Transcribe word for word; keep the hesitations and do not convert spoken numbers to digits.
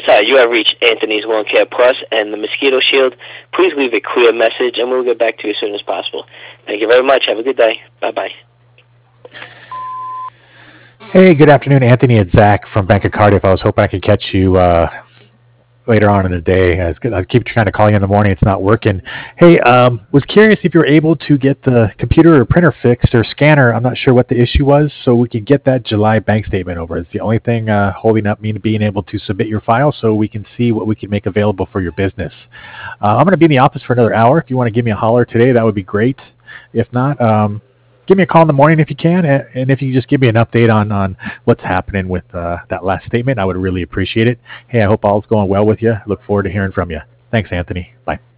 uh, you have reached Anthony's Wound Care Plus and the Mosquito Shield. Please leave a clear message, and we'll get back to you as soon as possible. Thank you very much. Have a good day. Bye-bye. Hey, good afternoon, Anthony. It's Zach from Bank of Cardiff. I was hoping I could catch you uh, later on in the day. I, was, I keep trying to call you in the morning. It's not working. Hey, um, was curious if you were able to get the computer or printer fixed or scanner. I'm not sure what the issue was, so we can get that July bank statement over. It's the only thing uh, holding up me being able to submit your file so we can see what we can make available for your business. Uh, I'm going to be in the office for another hour. If you want to give me a holler today, that would be great. If not, um, give me a call in the morning if you can, and if you can just give me an update on, on what's happening with uh, that last statement, I would really appreciate it. Hey, I hope all's going well with you. Look forward to hearing from you. Thanks, Anthony. Bye.